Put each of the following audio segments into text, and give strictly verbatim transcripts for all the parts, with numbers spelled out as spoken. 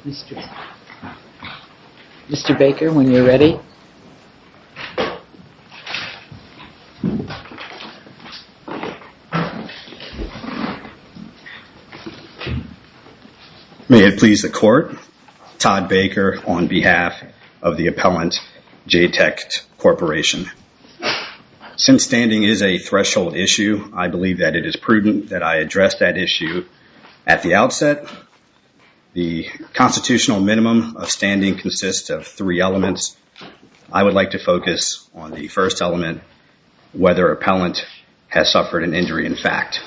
Mister Mister Baker, when you're ready. May it please the Court, Todd Baker on behalf of the appellant, J-Tech Corporation. Since standing is a threshold issue, I believe that it is prudent that I address that issue at the outset. The constitutional minimum of standing consists of three elements. I would like to focus on the first element, whether appellant has suffered an injury in fact.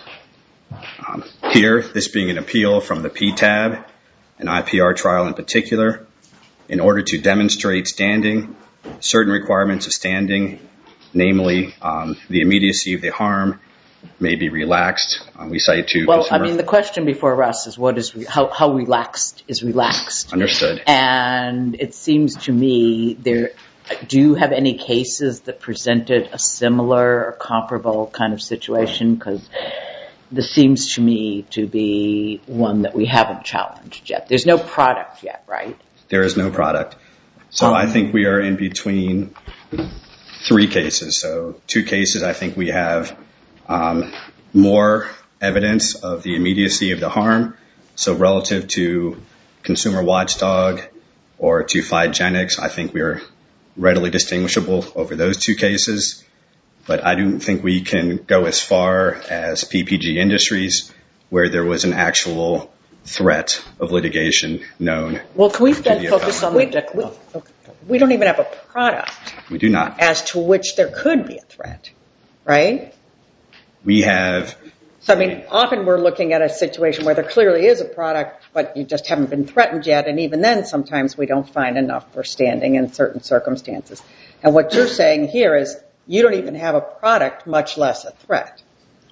Um, here, this being an appeal from the P T A B, an I P R trial in particular, in order to demonstrate standing, certain requirements of standing, namely um, the immediacy of the harm, may be relaxed. Um, we cite to Well, consumer. I mean, the question before us is what is re- how, how relaxed is relaxed. Understood. And it seems to me there. Do you have any cases that presented a similar or comparable kind of situation? Because this seems to me to be one that we haven't challenged yet. There's no product yet, right? There is no product. So um, I think we are in between three cases. So two cases, I think we have um, more evidence of the immediacy of the harm. So relative to Consumer Watchdog or to Phygenics, I think we are readily distinguishable over those two cases. But I don't think we can go as far as P P G Industries, where there was an actual threat of litigation known. Well, can we then focus on the dec- we, okay. we don't even have a product. We do not. As to which there could be a threat, right? We have. So, I mean, often we're looking at a situation where there clearly is a product, but you just haven't been threatened yet. And even then, sometimes we don't find enough for standing in certain circumstances. And what you're saying here is you don't even have a product, much less a threat.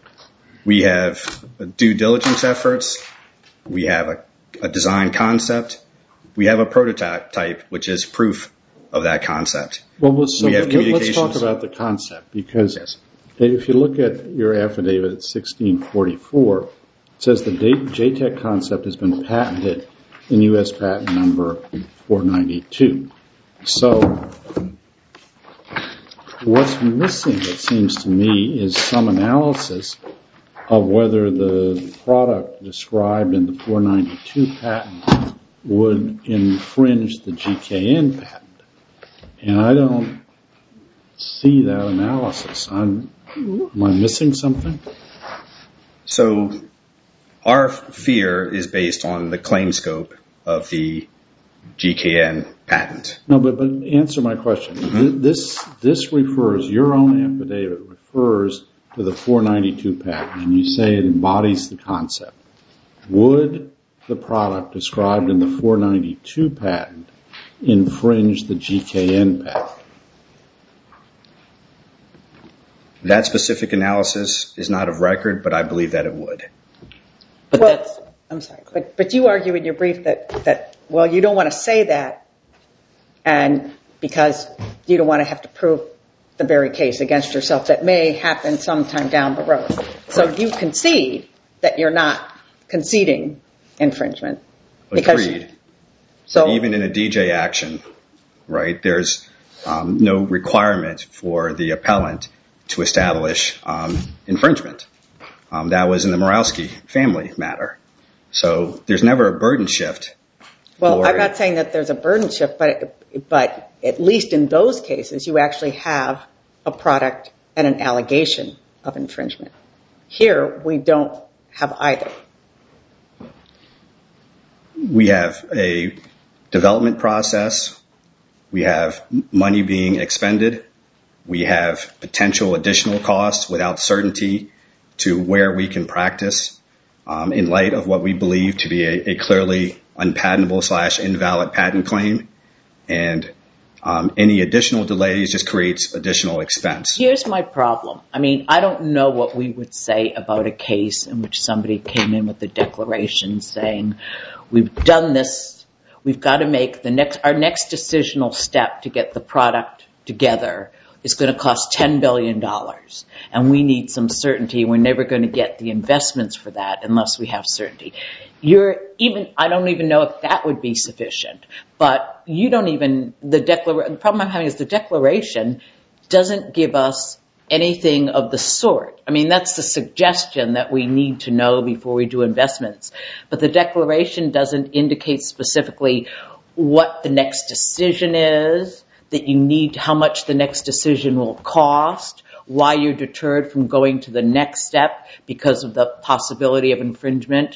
We have due diligence efforts. We have a, a design concept. We have a prototype, which is proof of that concept. Well, so we have let's talk about the concept, because yes. If you look at your affidavit at sixteen forty-four, it says the J-Tech concept has been patented in U S patent number four ninety-two. So what's missing, it seems to me, is some analysis of whether the product described in the four ninety-two patent would infringe the G K N patent. And I don't see that analysis. I'm, am I missing something? So our fear is based on the claim scope of the G K N patent. No, but, but answer my question. Mm-hmm. This this refers, your own affidavit refers to the four ninety-two patent, and you say it embodies the concept. Would the product described in the four ninety-two patent infringe the G K N patent? That specific analysis is not of record, but I believe that it would. But well, that's, I'm sorry, but but you argue in your brief that that well, you don't want to say that, and because you don't want to have to prove the very case against yourself that may happen sometime down the road. So you concede that you're not conceding infringement. Because Agreed. So but even in a D J action, right, there's um, no requirement for the appellant to establish um, infringement. Um, that was in the Morawski family matter. So there's never a burden shift. Well, I'm not saying that there's a burden shift, but but at least in those cases, you actually have a product and an allegation of infringement. Here, we don't have either. We have a development process. We have money being expended. We have potential additional costs without certainty to where we can practice um, in light of what we believe to be a, a clearly unpatentable slash invalid patent claim. And um, any additional delays just creates additional expense. Here's my problem. I mean, I don't know what we would say about a case in which somebody came in with a declaration saying, we've done this, we've got to make the next, our next decisional step to get the product together is going to cost ten billion dollars, and we need some certainty. We're never going to get the investments for that unless we have certainty. You're even, I don't even know if that would be sufficient, but you don't even, the declaration, the problem I'm having is the declaration doesn't give us anything of the sort. I mean, that's the suggestion that we need to know before we do investments. But the declaration doesn't indicate specifically what the next decision is, that you need, how much the next decision will cost, why you're deterred from going to the next step because of the possibility of infringement.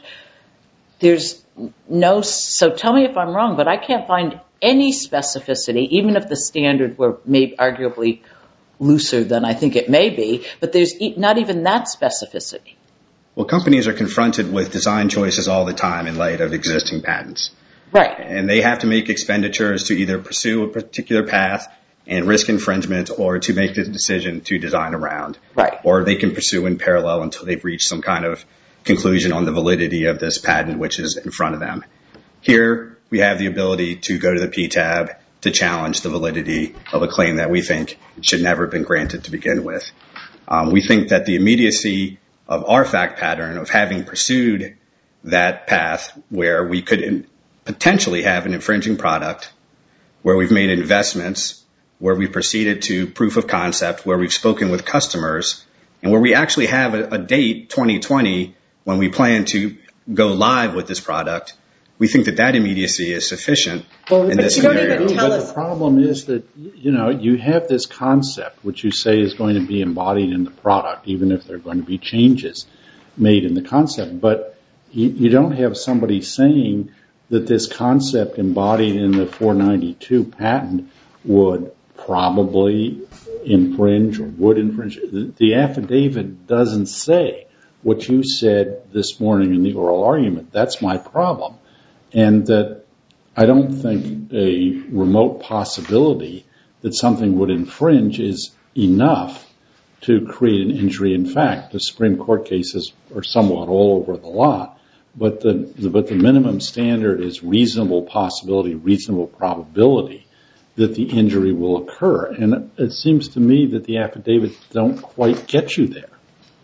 There's no, so tell me if I'm wrong, but I can't find any specificity, even if the standard were maybe arguably looser than I think it may be, but there's not even that specificity. Well, companies are confronted with design choices all the time in light of existing patents. Right. And they have to make expenditures to either pursue a particular path and risk infringement or to make the decision to design around. Right. Or they can pursue in parallel until they've reached some kind of conclusion on the validity of this patent, which is in front of them. Here, we have the ability to go to the P T A B to challenge the validity of a claim that we think should never have been granted to begin with. Um, we think that the immediacy of our fact pattern of having pursued that path where we could in, potentially have an infringing product, where we've made investments, where we've proceeded to proof of concept, where we've spoken with customers, and where we actually have a, a date, twenty twenty, when we plan to go live with this product, we think that that immediacy is sufficient well, in this you don't scenario. even tell but us. The problem is that, you know, you have this concept, which you say is going to be embodied in the product, even if there are going to be changes made in the concept. But you, you don't have somebody saying that this concept embodied in the four ninety-two patent would probably infringe or would infringe. The, the affidavit doesn't say what you said this morning in the oral argument. That's my problem. And that I don't think a remote possibility that something would infringe is enough to create an injury. In fact, the Supreme Court cases are somewhat all over the lot, but the, the but the minimum standard is reasonable possibility, reasonable probability that the injury will occur. And it seems to me that the affidavits don't quite get you there.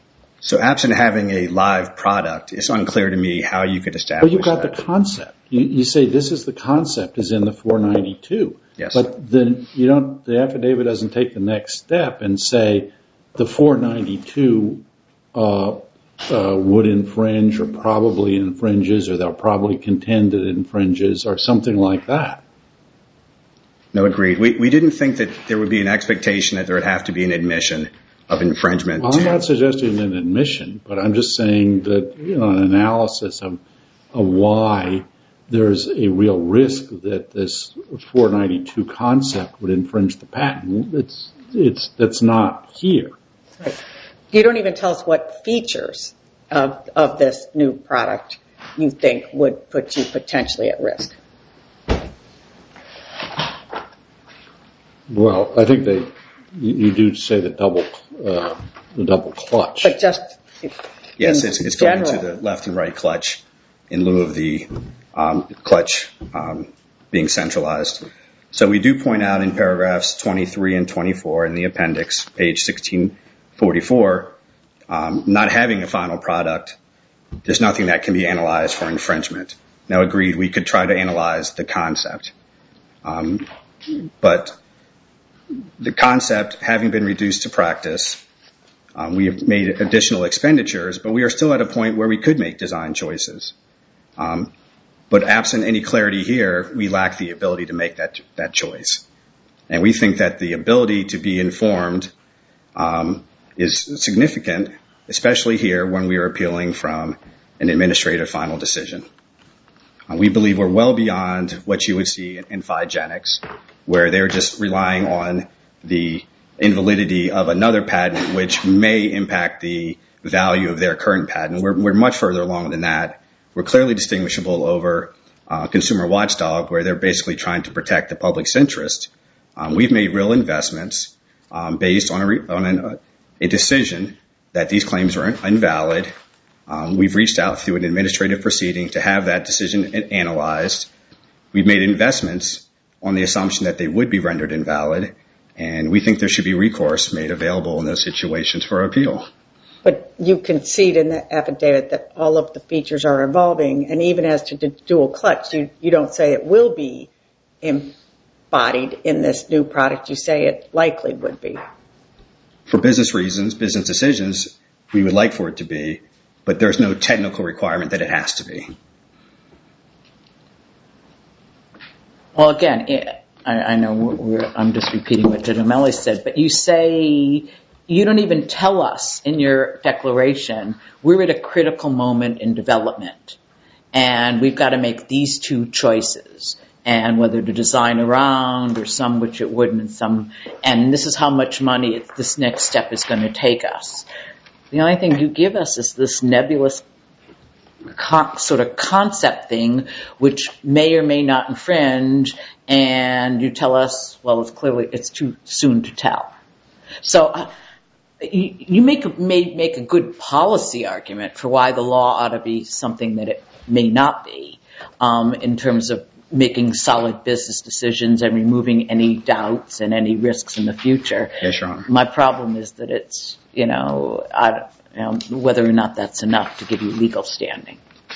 So absent having a live product, it's unclear to me how you could establish Well, you've got that. the concept. You, you say this is the concept is in the four ninety-two. Yes. But then you don't, the affidavit doesn't take the next step and say the four ninety-two uh, uh, would infringe or probably infringes or they'll probably contend it infringes or something like that. No, agreed. We, we didn't think that there would be an expectation that there would have to be an admission of infringement. Well, I'm not suggesting an admission, but I'm just saying that, you know, an analysis of, of why there's a real risk that this four ninety-two concept would infringe the patent. It's, it's, that's not here. Right. You don't even tell us what features of, of this new product you think would put you potentially at risk. Well, I think they, you, you do say the double, uh, the double clutch. But just Yes, in it's, it's going general. to the left and right clutch in lieu of the um, clutch um, being centralized. So we do point out in paragraphs twenty-three and twenty-four in the appendix, page sixteen forty-four, um, not having a final product, there's nothing that can be analyzed for infringement. Now, agreed, we could try to analyze the concept. Um, but the concept having been reduced to practice, um, we have made additional expenditures, but we are still at a point where we could make design choices. Um, but absent any clarity here, we lack the ability to make that that choice. And we think that the ability to be informed um, is significant, especially here when we are appealing from an administrative final decision. Uh, we believe we're well beyond what you would see in, in Phygenics, where they're just relying on the invalidity of another patent, which may impact the value of their current patent. We're, we're much further along than that. We're clearly distinguishable over uh, Consumer Watchdog, where they're basically trying to protect the public's interest. Um, we've made real investments um, based on, a, re- on an, uh, a decision that these claims are invalid. Um, we've reached out through an administrative proceeding to have that decision analyzed. We've made investments on the assumption that they would be rendered invalid. And we think there should be recourse made available in those situations for appeal. But you concede in the affidavit that all of the features are evolving, and even as to the dual clutch, you, you don't say it will be embodied in this new product. You say it likely would be. For business reasons, business decisions, we would like for it to be, but there's no technical requirement that it has to be. Well, again, I, I know we're, I'm just repeating what Judge O'Malley said, but you say you don't even tell us in your declaration we're at a critical moment in development, and we've got to make these two choices, and whether to design around or some which it wouldn't, and some, and this is how much money it's, this next step is going to take us. The only thing you give us is this nebulous Con, sort of concept thing, which may or may not infringe, and you tell us, well, it's clearly it's too soon to tell. So uh, you, you make a, may make a good policy argument for why the law ought to be something that it may not be, um, in terms of making solid business decisions and removing any doubts and any risks in the future. Yes, Your Honor. My problem is that it's, you know, I, you know, whether or not that's enough to give you legal standing.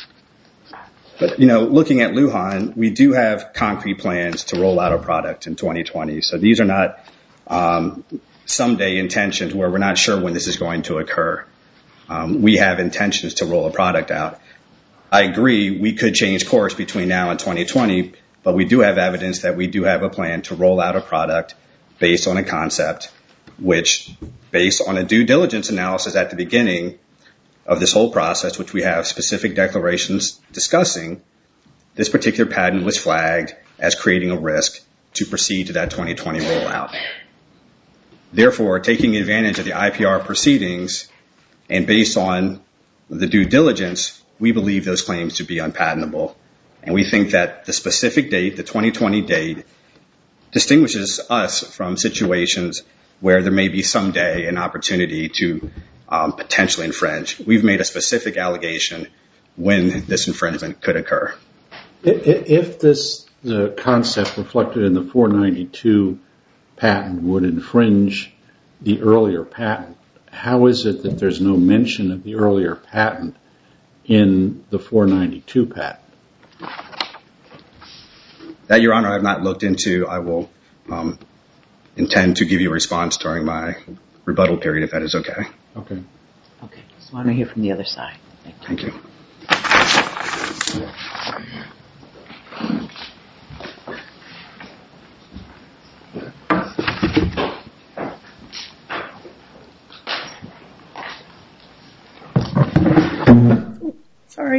But, you know, looking at Lujan, we do have concrete plans to roll out a product in twenty twenty. So these are not um, someday intentions where we're not sure when this is going to occur. Um, we have intentions to roll a product out. I agree we could change course between now and twenty twenty, but we do have evidence that we do have a plan to roll out a product based on a concept, which, based on a due diligence analysis at the beginning of this whole process, which we have specific declarations discussing, this particular patent was flagged as creating a risk to proceed to that twenty twenty rollout. Therefore, taking advantage of the I P R proceedings and based on the due diligence, we believe those claims to be unpatentable. And we think that the specific date, the twenty twenty date, distinguishes us from situations where there may be someday an opportunity to um, potentially infringe. We've made a specific allegation when this infringement could occur. If this the concept reflected in the four ninety-two patent would infringe the earlier patent, how is it that there's no mention of the earlier patent in the four ninety-two patent? That, Your Honor, I have not looked into. I will um, intend to give you a response during my rebuttal period, if that is okay. Okay. Okay. Just want to hear from the other side. Thank you. Thank you. Sorry.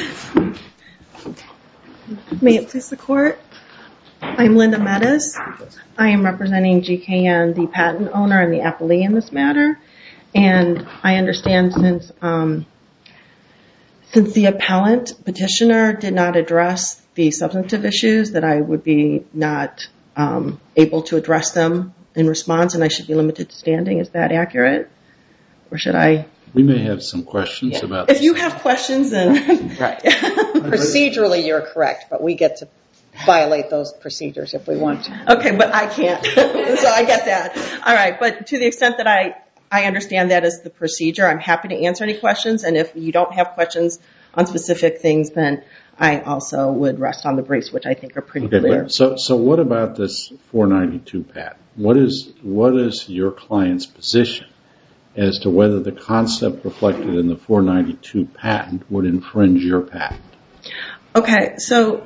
May it please the court. I'm Linda Meadows. I am representing G K N, the patent owner and the appellee in this matter. And I understand since um, since the appellant petitioner did not address the substantive issues, that I would be not um, able to address them in response, and I should be limited to standing. Is that accurate? Or should I? We may have some questions Yeah. about If this. you have questions, then Right. Procedurally, you're correct, but we get to violate those procedures if we want to. Okay, but I can't. So I get that. All right, but to the extent that I, I understand that as the procedure, I'm happy to answer any questions. And if you don't have questions on specific things, then I also would rest on the briefs, which I think are pretty Okay, clear. but so so what about this four ninety-two patent? What is what is your client's position as to whether the concept reflected in the four ninety-two patent would infringe your patent? Okay, so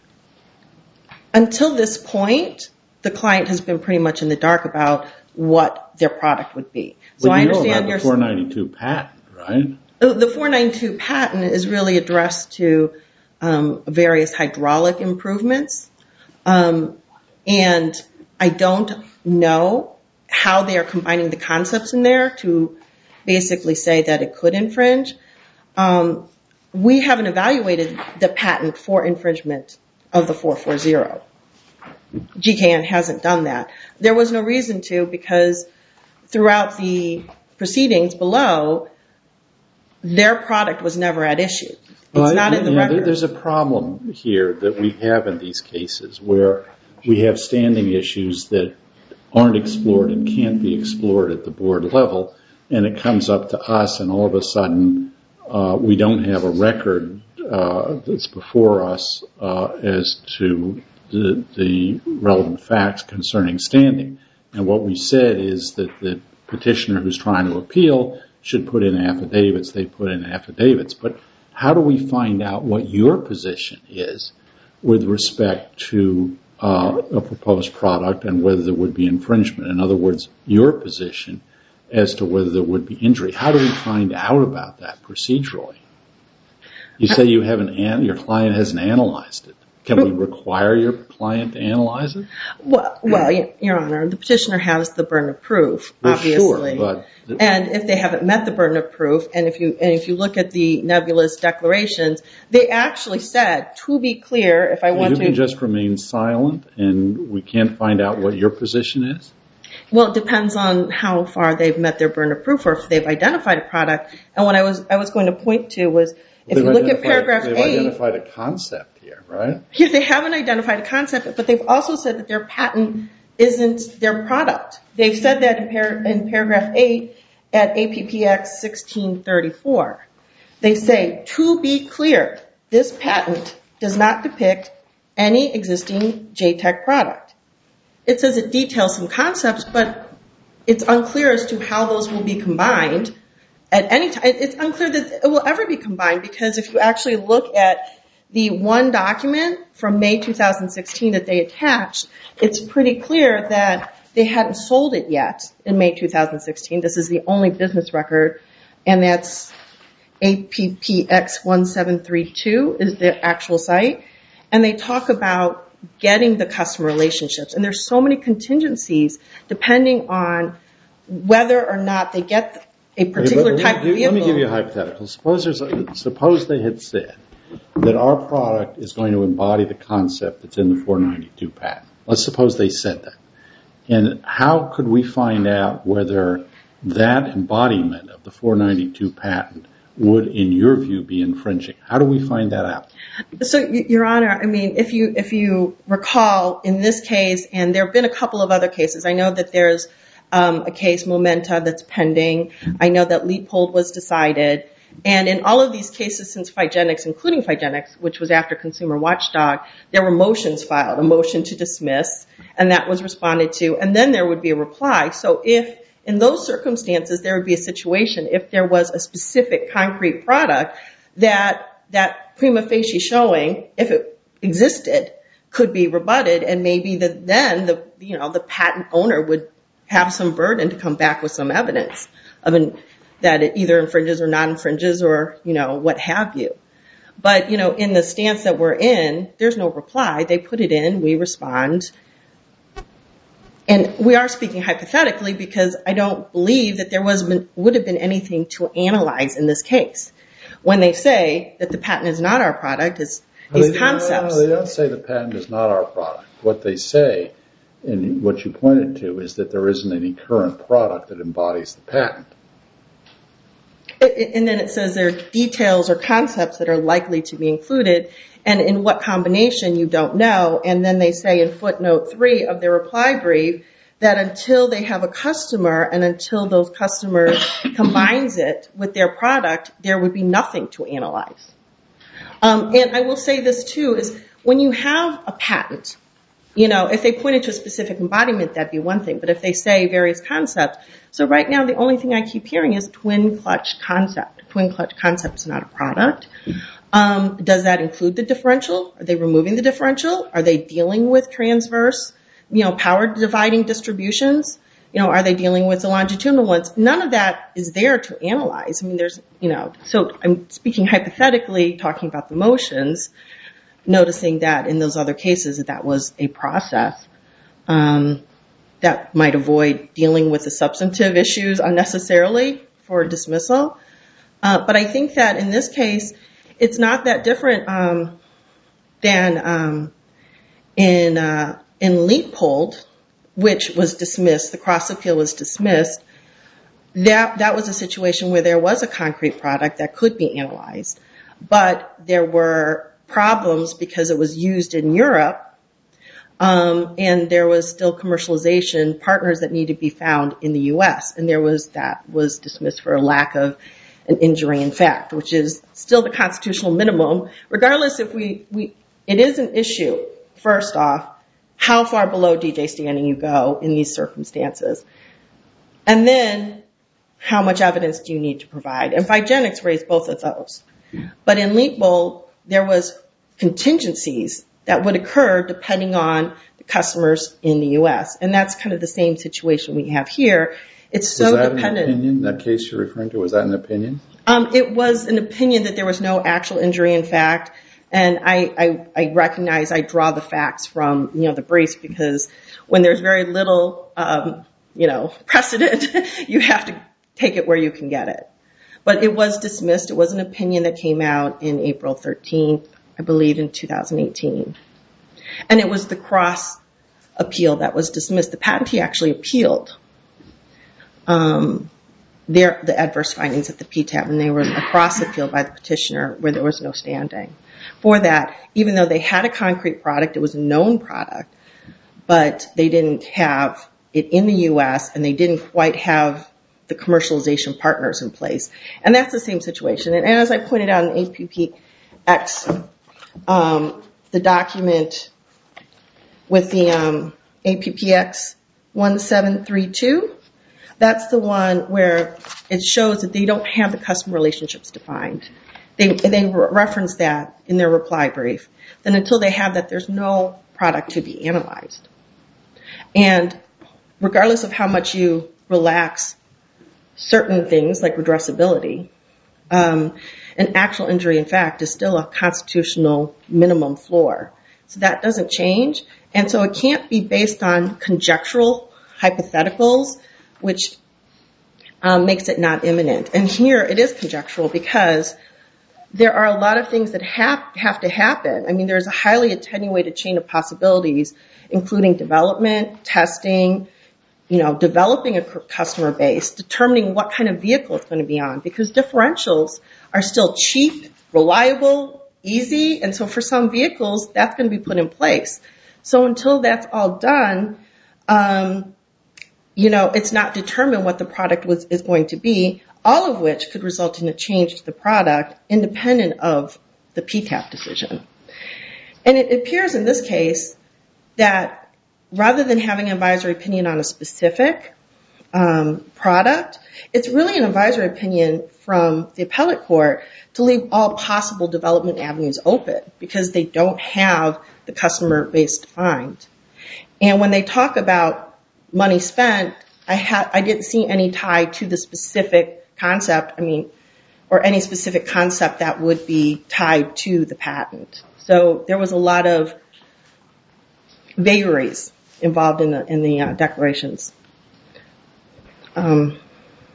until this point, the client has been pretty much in the dark about what their product would be. So well, I you know understand about your the four ninety-two patent, right? The four ninety-two patent is really addressed to um, various hydraulic improvements, um, and I don't know how they are combining the concepts in there to basically say that it could infringe. Um, we haven't evaluated the patent for infringement of the four forty. G K N hasn't done that. There was no reason to, because throughout the proceedings below, their product was never at issue. It's well, not I, in the yeah, record. There's a problem here that we have in these cases where we have standing issues that aren't explored and can't be explored at the board level, and it comes up to us, and all of a sudden uh, we don't have a record uh, that's before us uh, as to the, the relevant facts concerning standing. And what we said is that the petitioner who's trying to appeal should put in affidavits. They put in affidavits. But how do we find out what your position is with respect to uh, a proposed product and whether there would be infringement? In other words, your position as to whether there would be injury. How do we find out about that procedurally? You say you haven't, an- your client hasn't analyzed it. Can we require your client to analyze it? Well, well, Your Honor, the petitioner has the burden of proof, Well, obviously. sure, but and if they haven't met the burden of proof, and if you and if you look at the nebulous declarations, they actually said, to be clear, if I want you to... You can just remain silent and we can't find out what your position is? Well, it depends on how far they've met their burden of proof or if they've identified a product. And what I was I was going to point to was, if They've you look at identified- paragraph they've eight... identified a concept here, right? Yeah, they haven't identified a concept, but they've also said that their patent isn't their product. They've said that in, par- in paragraph eight at A P P X sixteen thirty-four. They say, to be clear, this patent does not depict any existing J TEC product. It says it details some concepts, but it's unclear as to how those will be combined at any time. It's unclear that it will ever be combined, because if you actually look at the one document from May two thousand sixteen that they attached, it's pretty clear that they hadn't sold it yet in May two thousand sixteen. This is the only business record, and that's A P P X seventeen thirty-two is the actual site. And they talk about getting the customer relationships. And there's so many contingencies depending on whether or not they get a particular Okay, type let of me, vehicle. Let me give you a hypothetical. Suppose, there's a, suppose they had said that our product is going to embody the concept that's in the four ninety-two patent. Let's suppose they said that. And how could we find out whether that embodiment of the four ninety-two patent would, in your view, be infringing? How do we find that out? So, Your Honor, I mean, if you if you recall, in this case, and there have been a couple of other cases, I know that there's um, a case, Momenta, that's pending. I know that Leapold was decided. And in all of these cases since Phygenics, including Phygenics, which was after Consumer Watchdog, there were motions filed, a motion to dismiss, and that was responded to. And then there would be a reply. So if, in those circumstances, there would be a situation, if there was a specific concrete product that that prima facie showing, if it existed, could be rebutted, and maybe the, then the you know the patent owner would have some burden to come back with some evidence of an, that it either infringes or not infringes, or you know what have you. But you know, in the stance that we're in, there's no reply. They put it in, we respond, and we are speaking hypothetically because I don't believe that there was would have been anything to analyze in this case. When they say that the patent is not our product, it's these they, concepts. No, they don't say the patent is not our product. What they say, and what you pointed to, is that there isn't any current product that embodies the patent. It, and then it says there are details or concepts that are likely to be included, and in what combination you don't know. And then they say in footnote three of their reply brief that until they have a customer and until those customers combines it with their product, there would be nothing to analyze. Um, and I will say this too, is when you have a patent, you know, if they pointed to a specific embodiment, that'd be one thing. But if they say various concepts, so right now the only thing I keep hearing is twin clutch concept. Twin clutch concept is not a product. Um, does that include the differential? Are they removing the differential? Are they dealing with transverse, you know, power dividing distributions? You know, are they dealing with the longitudinal ones? None of that is there to analyze. I mean, there's, you know, so I'm speaking hypothetically, talking about the motions, noticing that in those other cases that that was a process um, that might avoid dealing with the substantive issues unnecessarily for dismissal. Uh, but I think that in this case, it's not that different um, than um, in uh, in Leapold, which was dismissed. The cross appeal was dismissed. That that was a situation where there was a concrete product that could be analyzed, but there were problems because it was used in Europe Um, and there was still commercialization partners that needed to be found in the U S. And there was that was dismissed for a lack of an injury in fact, which is still the constitutional minimum, regardless if we, we it is an issue, first off, how far below D J standing you go in these circumstances. And then, how much evidence do you need to provide? And Vigenics raised both of those. But in Leapbold, there was contingencies that would occur depending on the customers in the U S. And that's kind of the same situation we have here. It's so was that dependent. An opinion? That case you're referring to, was that an opinion? Um, it was an opinion that there was no actual injury in fact. And I, I, I recognize I draw the facts from, you know, the briefs because when there's very little, um, you know, precedent, you have to take it where you can get it. But it was dismissed. It was an opinion that came out in April thirteenth, I believe in two thousand eighteen. And it was the cross appeal that was dismissed. The patentee actually appealed um, their, the adverse findings at the P T A B, and they were a cross appeal by the petitioner where there was no standing. For that, even though they had a concrete product, it was a known product, but they didn't have it in the U S and they didn't quite have the commercialization partners in place. And that's the same situation. And as I pointed out in A P P X, um, the document with the um, A P P X one seven three two, that's the one where it shows that they don't have the customer relationships defined. They, they reference that in their reply brief. Then until they have that, there's no product to be analyzed. And regardless of how much you relax certain things like redressability, um, an actual injury in fact is still a constitutional minimum floor. So that doesn't change. And so it can't be based on conjectural hypotheticals, which um, makes it not imminent. And here it is conjectural because there are a lot of things that have, have to happen. I mean, there's a highly attenuated chain of possibilities, including development, testing, you know, developing a customer base, determining what kind of vehicle it's going to be on, because differentials are still cheap, reliable, easy, and so for some vehicles, that's going to be put in place. So until that's all done, um, you know, it's not determined what the product was, is going to be, all of which could result in a change to the product independent of the P T A B decision. And it appears in this case that rather than having an advisory opinion on a specific um, product, it's really an advisory opinion from the appellate court to leave all possible development avenues open because they don't have the customer base defined. And when they talk about money spent, I, ha- I didn't see any tie to the specific concept, I mean, or any specific concept that would be tied to the patent. So there was a lot of vagaries involved in the in the uh, declarations. Um,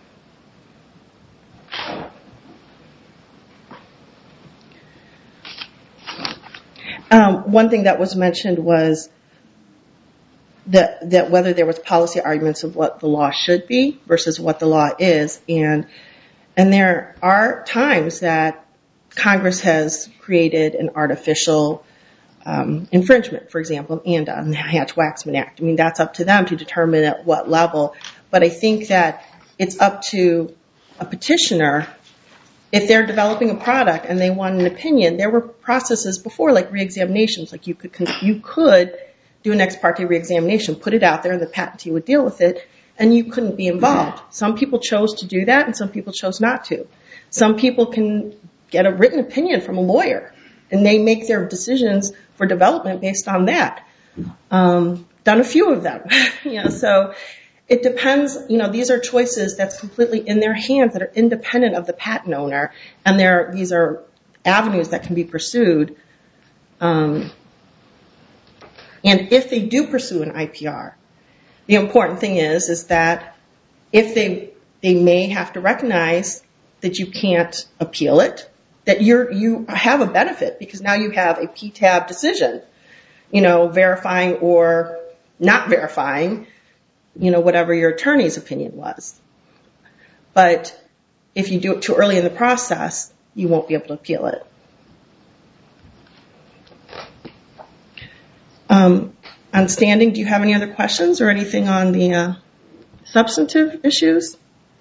um, one thing that was mentioned was that that whether there was policy arguments of what the law should be versus what the law is, and and there are times that Congress has created an artificial Um, infringement, for example, and on the Hatch-Waxman Act. I mean, that's up to them to determine at what level. But I think that it's up to a petitioner, if they're developing a product and they want an opinion, there were processes before, like reexaminations. Like you could you could do an ex parte reexamination, put it out there, and the patentee would deal with it, and you couldn't be involved. Some people chose to do that, and some people chose not to. Some people can get a written opinion from a lawyer, and they make their decisions for development based on that. Um, done a few of them. you know, so it depends. You know, these are choices that's completely in their hands that are independent of the patent owner, and they're, these are avenues that can be pursued. Um, and if they do pursue an I P R, the important thing is is that if they they may have to recognize that you can't appeal it, that you're, you have a benefit because now you have a P T A B decision, you know, verifying or not verifying, you know, whatever your attorney's opinion was. But if you do it too early in the process, you won't be able to appeal it. Um, on standing, do you have any other questions or anything on the uh, substantive issues?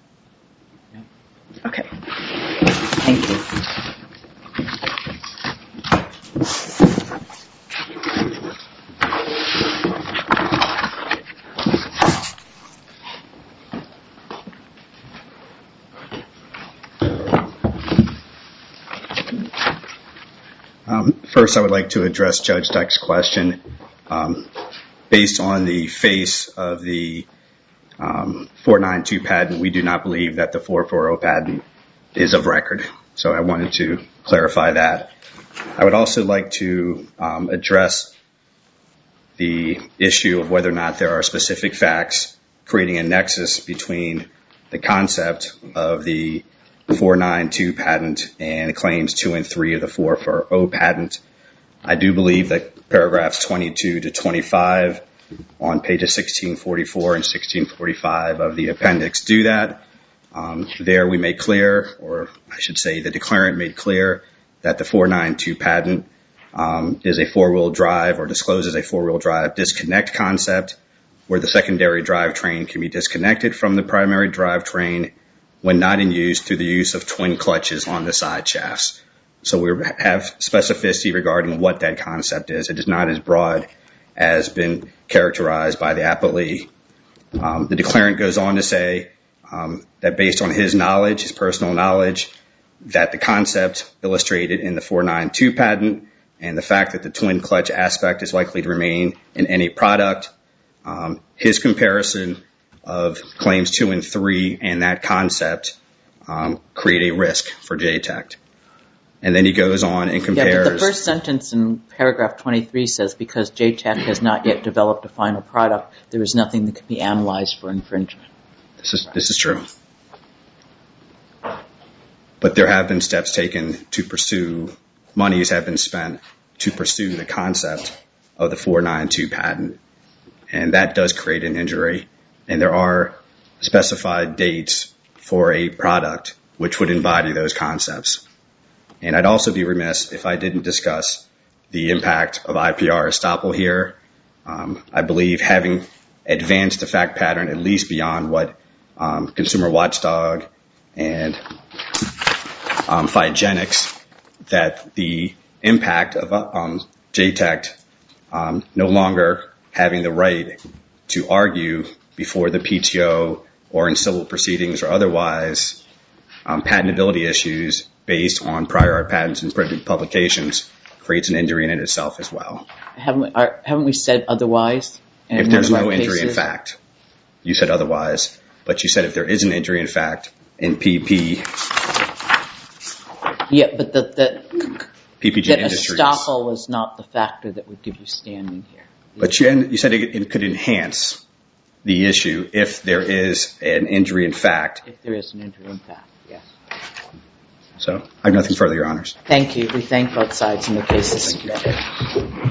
Okay. Thank you. Um, first, I would like to address Judge Dyke's question. Um, based on the face of the um, four ninety-two patent, we do not believe that the four forty patent is of record. So I wanted to clarify that. I would also like to um, address the issue of whether or not there are specific facts creating a nexus between the concept of the four ninety-two patent and claims two and three of the four forty patent. I do believe that paragraphs twenty-two to twenty-five on pages sixteen forty-four and sixteen forty-five of the appendix do that. Um, there we make clear, or I should say the declarant made clear, that the four ninety-two patent um, is a four-wheel drive or discloses a four-wheel drive disconnect concept where the secondary drivetrain can be disconnected from the primary drivetrain when not in use through the use of twin clutches on the side shafts. So we have specificity regarding what that concept is. It is not as broad as been characterized by the appellee. Um, the declarant goes on to say um, that based on his knowledge, his personal knowledge, that the concept illustrated in the four ninety-two patent and the fact that the twin clutch aspect is likely to remain in any product, um, his comparison of claims two and three and that concept um, create a risk for J TEC. And then he goes on and compares. Yeah, but the first sentence in paragraph twenty-three says, because J TEC has not yet developed a final product, there is nothing that can be analyzed for infringement. This is this is true. But there have been steps taken to pursue, monies have been spent to pursue the concept of the four ninety-two patent. And that does create an injury. And there are specified dates for a product which would embody those concepts. And I'd also be remiss if I didn't discuss the impact of I P R estoppel here. Um, I believe having advanced the fact pattern at least beyond what um, Consumer Watchdog and um, Phygenics, that the impact of um, J TEC um, no longer having the right to argue before the P T O or in civil proceedings or otherwise um, patentability issues based on prior art patents and printed publications creates an injury in it itself as well. Haven't we, are, haven't we said otherwise? If there's no injury in fact, you said otherwise, but you said if there is an injury in fact in P P. Yeah, but the, the, P P G that Industries. estoppel was not the factor that would give you standing here. But you, you said it, it could enhance the issue if there is an injury in fact. If there is an injury in fact, yes. So I have nothing further, Your Honors. Thank you. We thank both sides in the cases submitted.